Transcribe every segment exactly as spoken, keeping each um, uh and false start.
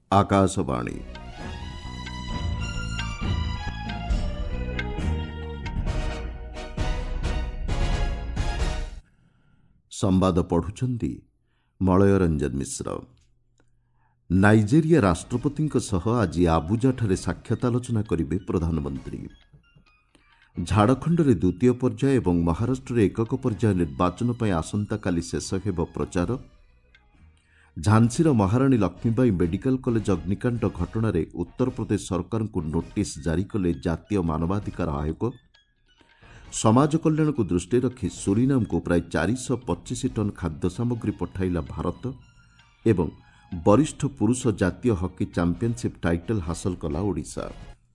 आकाशवाणी संवाद पढ़ुछंती मलय रंजन मिश्र। नाइजेरिया राष्ट्रपति आज आबुजाठारे साक्षात आलोचना करिवे प्रधानमंत्री। झाड़खंड में द्वितीय पर्याय एवं महाराष्ट्र में एकक पर्याय निर्वाचन पर आसंता काली शेष हेब प्रचार। झांसीर महाराणी लक्ष्मीबाई मेडिकल कॉलेज अग्निकांड घटना उत्तर प्रदेश सरकार को नोटिस जारी कले जातीय मानवाधिकार आयोग। समाज कल्याण को दृष्टि रखी सुरीनाम को प्राय चार सौ पच्चीस टन खाद्य सामग्री पठाइला भारत एवं वरिष्ठ पुरुष जातीय हॉकी चैंपियनशिप टाइटल हासिल कला ओडिशा।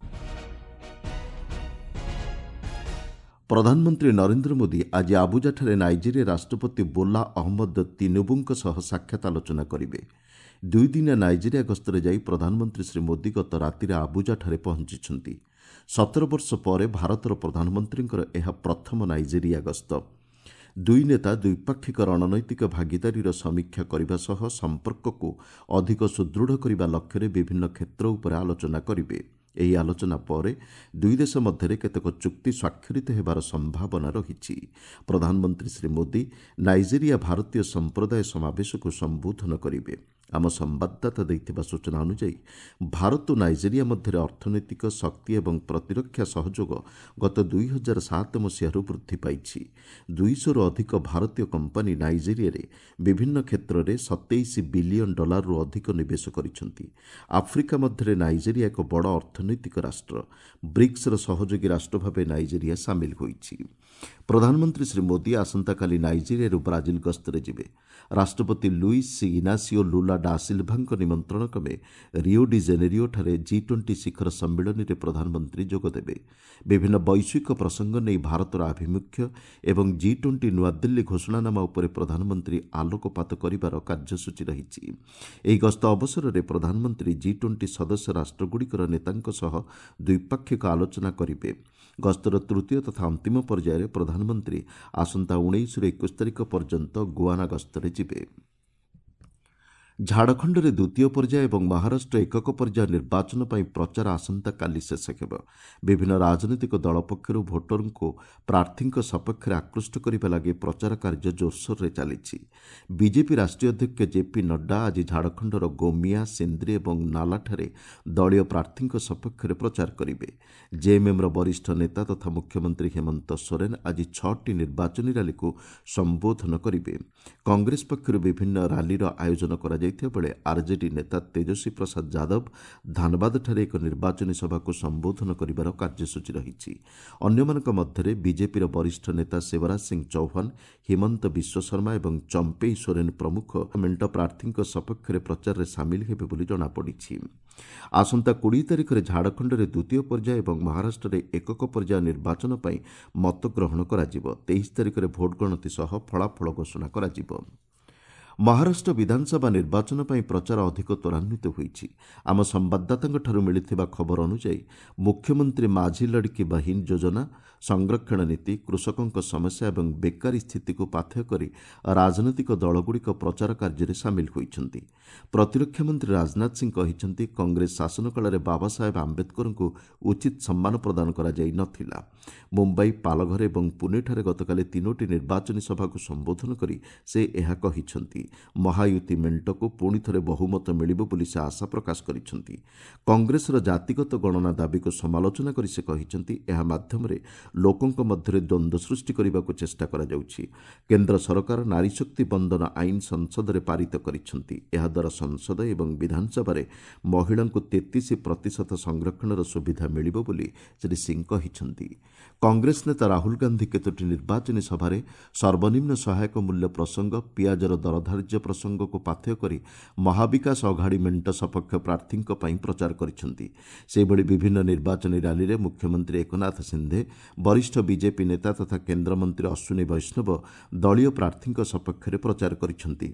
प्रधानमंत्री नरेंद्र मोदी आज आबुजाठारे नाइजेरिया राष्ट्रपति बोला अहमद तिनुबुंक सह साक्षात आलोचना करिवे। दुई दिनिया नाइजेरिया गस्तरे जाई प्रधानमंत्री श्री मोदी गत रातिरे आबुजाठारे पहुंचिछंती। सतर वर्ष पर भारतर प्रधानमंत्रींकर यह प्रथम नाइजेरिया गस्त। दुई नेता द्विपाक्षिक रणनैतिक भागीदारीर समीक्षा करने सह संपर्क को अधिक सुदृढ़ करने लक्ष्य विभिन्न क्षेत्र उपर आलोचना करिवे। ଏହି ଆଲୋଚନା ପରେ ଦୁଇ ଦେଶ ମଧ୍ୟରେ କେତେକ ଚୁକ୍ତି ସ୍ୱାକ୍ଷରିତ ହେବାର ସମ୍ଭାବନା ରହିଛି। ପ୍ରଧାନମନ୍ତ୍ରୀ ଶ୍ରୀ ମୋଦି ନାଇଜେରିଆ ଭାରତୀୟ ସମ୍ପ୍ରଦାୟ ସମାବେଶକୁ ସମ୍ବୋଧନ କରିବେ। ଆମ ସମ୍ବାଦଦାତା ଦେଇଥିବା ସୂଚନା ଅନୁଯାୟୀ ଭାରତ ଓ ନାଇଜେରିଆ ମଧ୍ୟରେ ଅର୍ଥନୈତିକ ଶକ୍ତି ଏବଂ ପ୍ରତିରକ୍ଷା ସହଯୋଗ ଗତ ଦୁଇ ହଜାର ସାତ ମସିହାରୁ ବୃଦ୍ଧି ପାଇଛି। ଦୁଇଶହରୁ ଅଧିକ ଭାରତୀୟ କମ୍ପାନୀ ନାଇଜେରିଆରେ ବିଭିନ୍ନ କ୍ଷେତ୍ରରେ ସତେଇଶ ବିଲିୟନ ଡଲାରରୁ ଅଧିକ ନିବେଶ କରିଛନ୍ତି। ଆଫ୍ରିକା ମଧ୍ୟରେ ନାଇଜେରିଆ ଏକ ବଡ଼ ଅର୍ଥନୈତିକ ରାଷ୍ଟ୍ର। ବ୍ରିକ୍ସର ସହଯୋଗୀ ରାଷ୍ଟ୍ର ଭାବେ ନାଇଜେରିଆ ସାମିଲ ହୋଇଛି। ପ୍ରଧାନମନ୍ତ୍ରୀ ଶ୍ରୀ ମୋଦି ଆସନ୍ତାକାଲି ନାଇଜେରିଆରୁ ବ୍ରାଜିଲ ଗସ୍ତରେ ଯିବେ। ରାଷ୍ଟ୍ରପତି ଲୁଇସ୍ ଇନାସିଓ ଲୁଲା ଡା ସିଲ୍ଭାଙ୍କ ନିମନ୍ତ୍ରଣ କ୍ରମେ ରିଓ ଡି ଜେନେରିଓଠାରେ ଜି ଟ୍ୱେଣ୍ଟି ଶିଖର ସମ୍ମିଳନୀରେ ପ୍ରଧାନମନ୍ତ୍ରୀ ଯୋଗଦେବେ। ବିଭିନ୍ନ ବୈଶ୍ୱିକ ପ୍ରସଙ୍ଗ ନେଇ ଭାରତର ଆଭିମୁଖ୍ୟ ଏବଂ ଜି ଟ୍ୱେଣ୍ଟି ନୂଆଦିଲ୍ଲୀ ଘୋଷଣାନାମା ଉପରେ ପ୍ରଧାନମନ୍ତ୍ରୀ ଆଲୋକପାତ କରିବାର କାର୍ଯ୍ୟସୂଚୀ ରହିଛି। ଏହି ଗସ୍ତ ଅବସରରେ ପ୍ରଧାନମନ୍ତ୍ରୀ ଜି ଟ୍ୱେଣ୍ଟି ସଦସ୍ୟ ରାଷ୍ଟ୍ରଗୁଡ଼ିକର ନେତାଙ୍କ ସହ ଦ୍ୱିପାକ୍ଷିକ ଆଲୋଚନା କରିବେ। ଗସ୍ତର ତୃତୀୟ ତଥା ଅନ୍ତିମ ପର୍ଯ୍ୟାୟରେ ପ୍ରଧାନମନ୍ତ୍ରୀ ଆସନ୍ତା ଉଣେଇଶରୁ ଏକୋଇଶ ତାରିଖ ପର୍ଯ୍ୟନ୍ତ ଗୁଆନା ଗସ୍ତରେ ଯିବେ। ଝାଡ଼ଖଣ୍ଡରେ ଦ୍ୱିତୀୟ ପର୍ଯ୍ୟାୟ ଏବଂ ମହାରାଷ୍ଟ୍ର ଏକକ ପର୍ଯ୍ୟାୟ ନିର୍ବାଚନ ପାଇଁ ପ୍ରଚାର ଆସନ୍ତାକାଲି ଶେଷ ହେବ। ବିଭିନ୍ନ ରାଜନୈତିକ ଦଳ ପକ୍ଷରୁ ଭୋଟରଙ୍କୁ ପ୍ରାର୍ଥୀଙ୍କ ସପକ୍ଷରେ ଆକୃଷ୍ଟ କରିବା ଲାଗି ପ୍ରଚାର କାର୍ଯ୍ୟ ଜୋରସୋରରେ ଚାଲିଛି। ବିଜେପି ରାଷ୍ଟ୍ରୀୟ ଅଧ୍ୟକ୍ଷ ଜେପି ନଡ୍ଡା ଆଜି ଝାଡ଼ଖଣ୍ଡର ଗୋମିଆ, ସିନ୍ଦ୍ରି ଏବଂ ନାଲାଠାରେ ଦଳୀୟ ପ୍ରାର୍ଥୀଙ୍କ ସପକ୍ଷରେ ପ୍ରଚାର କରିବେ। ଜେଏମ୍ଏମ୍ର ବରିଷ୍ଠ ନେତା ତଥା ମୁଖ୍ୟମନ୍ତ୍ରୀ ହେମନ୍ତ ସୋରେନ ଆଜି ଛଅଟି ନିର୍ବାଚନୀ ରାଲିକୁ ସମ୍ବୋଧନ କରିବେ। କଂଗ୍ରେସ ପକ୍ଷରୁ ବିଭିନ୍ନ ରାଲିର ଆୟୋଜନ କରାଯାଇଛି। ବେଳେ ଆର୍ଜେଡି ନେତା ତେଜସ୍ୱୀ ପ୍ରସାଦ ଯାଦବ ଧାନବାଦଠାରେ ଏକ ନିର୍ବାଚନୀ ସଭାକୁ ସମ୍ବୋଧନ କରିବାର କାର୍ଯ୍ୟସୂଚୀ ରହିଛି। ଅନ୍ୟମାନଙ୍କ ମଧ୍ୟରେ ବିଜେପିର ବରିଷ୍ଠ ନେତା ଶିବରାଜ ସିଂ ଚୌହାନ, ହିମନ୍ତ ବିଶ୍ୱଶର୍ମା ଏବଂ ଚମ୍ପେଇ ସୋରେନ ପ୍ରମୁଖ ମେଣ୍ଟ ପ୍ରାର୍ଥୀଙ୍କ ସପକ୍ଷରେ ପ୍ରଚାରରେ ସାମିଲ ହେବେ ବୋଲି ଜଣାପଡ଼ିଛି। ଆସନ୍ତା କୋଡ଼ିଏ ତାରିଖରେ ଝାଡ଼ଖଣ୍ଡରେ ଦ୍ୱିତୀୟ ପର୍ଯ୍ୟାୟ ଏବଂ ମହାରାଷ୍ଟ୍ରରେ ଏକକ ପର୍ଯ୍ୟାୟ ନିର୍ବାଚନ ପାଇଁ ମତଗ୍ରହଣ କରାଯିବ। ତେଇଶ ତାରିଖରେ ଭୋଟ ଗଣତି ସହ ଫଳାଫଳ ଘୋଷଣା କରାଯିବ। ମହାରାଷ୍ଟ୍ର ବିଧାନସଭା ନିର୍ବାଚନ ପାଇଁ ପ୍ରଚାର ଅଧିକ ତ୍ୱରାନ୍ୱିତ ହୋଇଛି। ଆମ ସମ୍ବାଦଦାତାଙ୍କଠାରୁ ମିଳିଥିବା ଖବର ଅନୁଯାୟୀ ମୁଖ୍ୟମନ୍ତ୍ରୀ ମାଝି ଲଡ଼କି ବହିନ ଯୋଜନା, ସଂରକ୍ଷଣ ନୀତି, କୃଷକଙ୍କ ସମସ୍ୟା ଏବଂ ବେକାରୀ ସ୍ଥିତିକୁ ପାଥେୟ କରି ରାଜନୈତିକ ଦଳଗୁଡ଼ିକ ପ୍ରଚାର କାର୍ଯ୍ୟରେ ସାମିଲ ହୋଇଛନ୍ତି। ପ୍ରତିରକ୍ଷା ମନ୍ତ୍ରୀ ରାଜନାଥ ସିଂ କହିଛନ୍ତି, କଂଗ୍ରେସ ଶାସନ କାଳରେ ବାବା ସାହେବ ଆମ୍ବେଦକରଙ୍କୁ ଉଚିତ ସମ୍ମାନ ପ୍ରଦାନ କରାଯାଇ ନଥିଲା। ମୁମ୍ବାଇ, ପାଲଘର ଏବଂ ପୁନେଠାରେ ଗତକାଲି ତିନୋଟି ନିର୍ବାଚନୀ ସଭାକୁ ସମ୍ବୋଧନ କରି ସେ ଏହା କହିଛନ୍ତି। ମହାୟୁତି ମେଣ୍ଟକୁ ପୁଣି ଥରେ ବହୁମତ ମିଳିବ ବୋଲି ସେ ଆଶା ପ୍ରକାଶ କରିଛନ୍ତି। କଂଗ୍ରେସର ଜାତିଗତ ଗଣନା ଦାବିକୁ ସମାଲୋଚନା କରି ସେ କହିଛନ୍ତି, ଏହା ମାଧ୍ୟମରେ ଲୋକଙ୍କ ମଧ୍ୟରେ ଦ୍ୱନ୍ଦ୍ୱ ସୃଷ୍ଟି କରିବାକୁ ଚେଷ୍ଟା କରାଯାଉଛି। କେନ୍ଦ୍ର ସରକାର ନାରୀ ଶକ୍ତି ବନ୍ଦନ ଆଇନ ସଂସଦରେ ପାରିତ କରିଛନ୍ତି। ଏହାଦ୍ୱାରା ସଂସଦ ଏବଂ ବିଧାନସଭାରେ ମହିଳାଙ୍କୁ ତେତିଶ ପ୍ରତିଶତ ସଂରକ୍ଷଣର ସୁବିଧା ମିଳିବ ବୋଲି ଶ୍ରୀ ସିଂ କହିଛନ୍ତି। କଂଗ୍ରେସ ନେତା ରାହୁଲ ଗାନ୍ଧୀ କେତୋଟି ନିର୍ବାଚନୀ ସଭାରେ ସର୍ବନିମ୍ନ ସହାୟକ ମୂଲ୍ୟ ପ୍ରସଙ୍ଗ, ପିଆଜର ଦରଧାର୍ଯ୍ୟ ପ୍ରସଙ୍ଗକୁ ପାଥେୟ କରି ମହାବିକାଶ ଅଘାଡ଼ି ମେଣ୍ଟ ସପକ୍ଷ ପ୍ରାର୍ଥୀଙ୍କ ପାଇଁ ପ୍ରଚାର କରିଛନ୍ତି। ସେହିଭଳି ବିଭିନ୍ନ ନିର୍ବାଚନୀ ରାଲିରେ ମୁଖ୍ୟମନ୍ତ୍ରୀ ଏକନାଥ ସିନ୍ଧେ, ବରିଷ୍ଠ ବିଜେପି ନେତା ତଥା କେନ୍ଦ୍ରମନ୍ତ୍ରୀ ଅଶ୍ୱିନୀ ବୈଷ୍ଣବ ଦଳୀୟ ପ୍ରାର୍ଥୀଙ୍କ ସପକ୍ଷରେ ପ୍ରଚାର କରିଛନ୍ତି।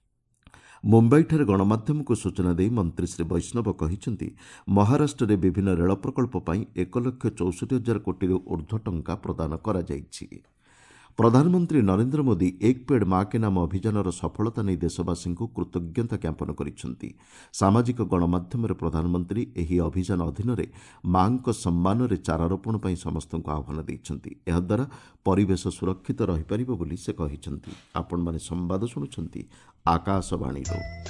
ମୁମ୍ବାଇଠାରେ ଗଣମାଧ୍ୟମକୁ ସୂଚନା ଦେଇ ମନ୍ତ୍ରୀ ଶ୍ରୀ ବୈଷ୍ଣବ କହିଛନ୍ତି, ମହାରାଷ୍ଟ୍ରରେ ବିଭିନ୍ନ ରେଳ ପ୍ରକଳ୍ପ ପାଇଁ ଏକ ଲକ୍ଷ ଚଉଷଠି ହଜାର କୋଟିରୁ ଉର୍ଦ୍ଧ୍ୱ ଟଙ୍କା ପ୍ରଦାନ କରାଯାଇଛି। प्रधानमंत्री नरेंद्र मोदी एक पेड़ माँ के नाम अभियानर सफलता नहीं देशवासी को कृतज्ञता ज्ञापन करिसेंति। सामाजिक गणमाध्यम प्रधानमंत्री एही अभियान अधीन माँ सम्मान में चारारोपण पर समस्त आह्वान देइछंती। एहा द्वारा परिवेश सुरक्षित रही परिबो बोली से कहिसेंती। आपण माने संवाद शुणुछंती आकाशवाणी।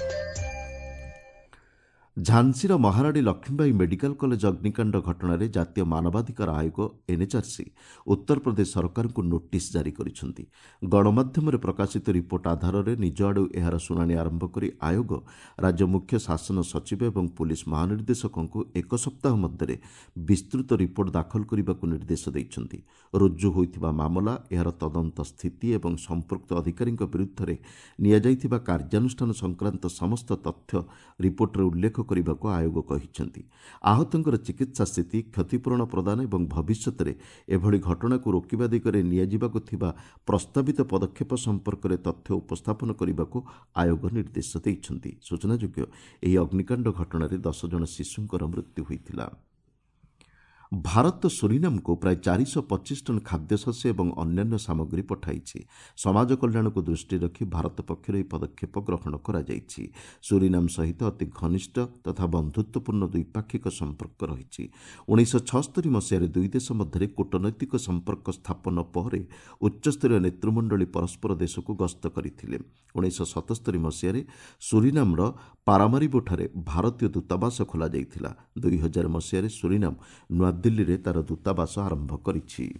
झांसीर महाराणी लक्ष्मीबाई मेडिकल कॉलेज अग्निकांड घटना जातीय मानवाधिकार आयोग एनएचआरसी उत्तर प्रदेश सरकार को नोटिस जारी करिसेंती। गणमाध्यम प्रकाशित रिपोर्ट आधार में निज आड़ यार शुणाणी आरंभ करी आयोग राज्य मुख्य शासन सचिव और पुलिस महानिर्देशकों को एक सप्ताह मध्य विस्तृत रिपोर्ट दाखल करने को निर्देश देइछंती। रुजु होइथिबा मामला यार तदंत स्थिति और संपृक्त अधिकारी विरुद्ध में निया जाइथिबा कार्यानुष्ठान संक्रांत समस्त तथ्य रिपोर्ट रे उल्लेख करने को आयोग कहिसेंती। आहतंकर चिकित्सा स्थिति क्षतिपूरण प्रदान और भविष्य में एभली घटना को रोकवा दिगरे नियाजिबाकु थिबा प्रस्तावित पदक्षेप संपर्क में तथ्य उपस्थापन करने को आयोग निर्देश देइछंती। सूचनायोग्य ଏହି अग्निकांड घटना दस जन शिशुंकर मृत्यु होइथिला। भारत सुरिनाम को प्राय चार सौ पच्चीस टन खाद्यशस्य और अन्यान्य सामग्री पठाई। समाज कल्याण को दृष्टि रखी भारत पक्षर यह पदक्षेप ग्रहण करा जायछि। सुरिनाम सहित अति घनिष्ठ तथा बंधुत्वपूर्ण द्विपाक्षिक संपर्क रही। उन्नीस छस्तरी मसीह दुई देश मध्य कूटनैतिक संपर्क स्थापन पर उच्चस्तरीय नेतृमंडली परस्पर देश को गस्त करते। उन्नीस सतस्तरी मसीह सुरिनामर पारामारिबोठारे भारतीय दूतावास खोल जाइथिला। दुई हजार मसीह सुरिनाम नूआदिल्ली रे तार दूतावास आरंभ करिछि।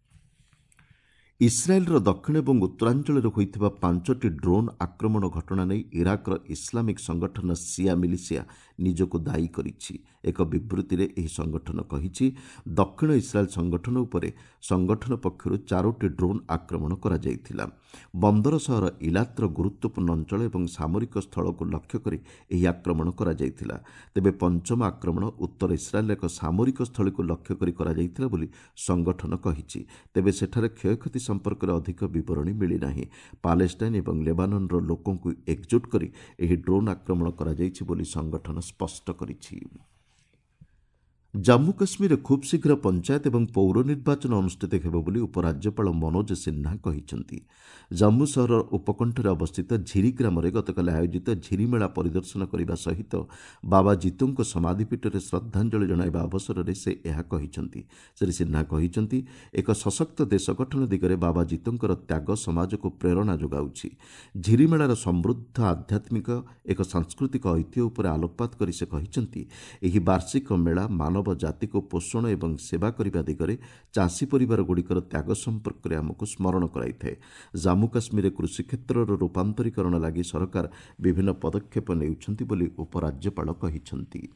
इस्राएलर दक्षिण और उत्तरांचल होइथिबा पांचटी ड्रोन आक्रमण घटना नहीं इराकर इस्लामिक संगठन सिया मिलिशिया निजको दायी करिछि। एक विवृत्ति रे एही संगठन कहिछि दक्षिण इस्राएल संगठन उपरे संगठन पक्षरु चारोटी ड्रोन आक्रमण करा जाइथिला। बंदर सहर इलात्र गुरुत्वपूर्ण अंचल और सामरिक स्थल को लक्ष्य करी एही आक्रमण करा जाइथिला। तेबे पंचम आक्रमण उत्तर इस्राएल एक सामरिक स्थल को लक्ष्य करी करा जाइथिला बोली संगठन कहिछि। तेबे सेठारे क्षयक्षति संपर्क में अधिक विवरणी मिली नाही। पालेस्टाइन और लेबानन लोकों को एकजुट करी एही ड्रोन आक्रमण करा जाइछि बोली संगठन स्पष्ट करिछि। जम्मू काश्मीर खूब शीघ्र पंचायत और पौर निर्वाचन अनुष्ठित हेबो बोली उपराज्यपाल मनोज सिन्हा कहिसेंती। जम्मू सहर उपकंठरे अवस्थित झिरी ग्राम गतकाली आयोजित झिरी मेला परिदर्शन करने सहित बाबा जीतों समाधिपीठरे श्रद्धांजलि जणाइबा अवसर में से यह कहिसेंती। श्री सिन्हा कहिसेंती एक सशक्त देश गठन दिगरे बाबा जीतों त्याग समाज को प्रेरणा जोगाउछि। झिरी मेलार समृद्ध आध्यात्मिक एक सांस्कृतिक ऐतिह्य उपर आलोकपात करी से कहिसेंती एही वार्षिक मेला मानव जाति को पोषण एवं सेवा करने दिगरे चाषी परिवार गुड़िकर त्याग संपर्क में आमको स्मरण कराइए। जम्मू काश्मीर कृषि क्षेत्र रूपांतरीकरण लगी सरकार विभिन्न पदक्षेप नेउछंती बोली उपराज्यपाल कहिसेंती।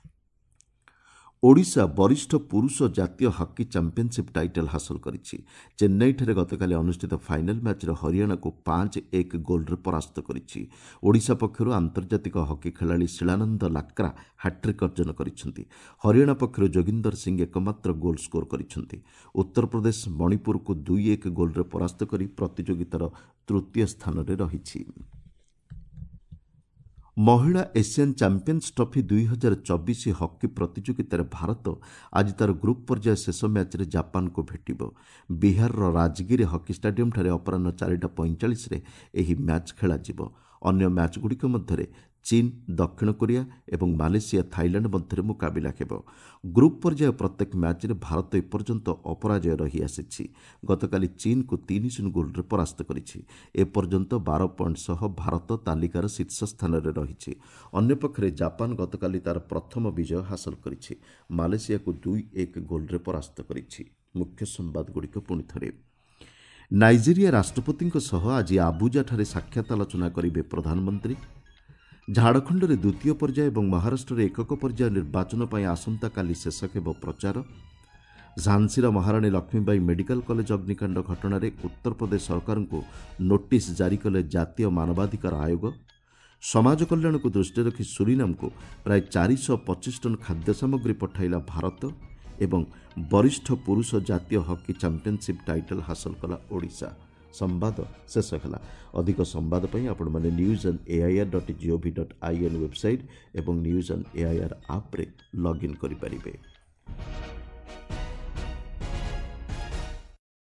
ओडिशा वरिष्ठ पुरुष जातीय हॉकी चैंपियनशिप टाइटल हासिल करिछि। चेन्नई ठारे गतकाली अनुष्ठित फाइनल मैच रे हरियाणा को पांच एक गोल रे परास्त करिछि। ओडिशा पक्षरु आंतर्जातिक हॉकी खेलाड़ी शिलानंद लाक्रा हैट्रिक अर्जन करिसेंती। हरियाणा पक्षरु जोगिंदर सिंह एकमात्र गोल स्कोर करिसेंती। उत्तर प्रदेश मणिपुर को दुई एक गोल रे परास्त करी प्रतियोगितार तृतीय स्थान रे रहिछि। महिला एशियन चैंपियंस ट्रॉफी दुई हजार चौबीस हॉकी प्रतियोगितार भारत आज तार ग्रुप पर्याय शेष मैच रे जापान को भेटिबो। बिहार राजगिरी हॉकी स्टेडियम ठारे अपराह्न चारिटा पैंचाश एही मैच खेलाजिबो। अन्य मैच गुड़िक मध्य चीन दक्षिण कोरिया और मालेशिया थाईलैंड मध्य मुकाबिला हेबो। ग्रुप पर्याय प्रत्येक मैच रे भारत एपर्यंत अपराजय रही आसी। गतकाली चीन को तीन शून्य गोल रे परास्त करिछि। एपर्यंत बारह पॉइंट सह भारत तालिकार शीर्ष स्थान रे रहिछि। अन्य पक्षरे जापान गतकाली तार प्रथम विजय हासिल करिछि। मालेशिया को दुई एक गोल रे परास्त करिछि। मुख्य संवाद गुड़िक पुणी थरे। नाइजेरिया राष्ट्रपति आज आबुजा ठारे साक्षात आलोचना करेंगे प्रधानमंत्री। झाड़खंड में द्वितीय पर्याय और महाराष्ट्र में एकक पर्याय निर्वाचन पर आसंता काली शेष हेब प्रचार। झांसीर महाराणी लक्ष्मीबाई मेडिकल कॉलेज अग्निकांड घटना उत्तर प्रदेश सरकार को नोटिस जारी कले जातीय मानवाधिकार आयोग। समाज कल्याण को दृष्टि रखी सुरिनाम को प्राय चार सौ पच्चीस टन खाद्य सामग्री पठाइला भारत एवं वरिष्ठ पुरुष जातीय हॉकी चैंपियनशिप टाइटल हासिल कला ओडिशा। संवाद शेष है। अधिक संवाद पर आपण मैंने news and AIR dot G O V dot I N website और न्यूज एंड एआईआर आप लॉगिन करें।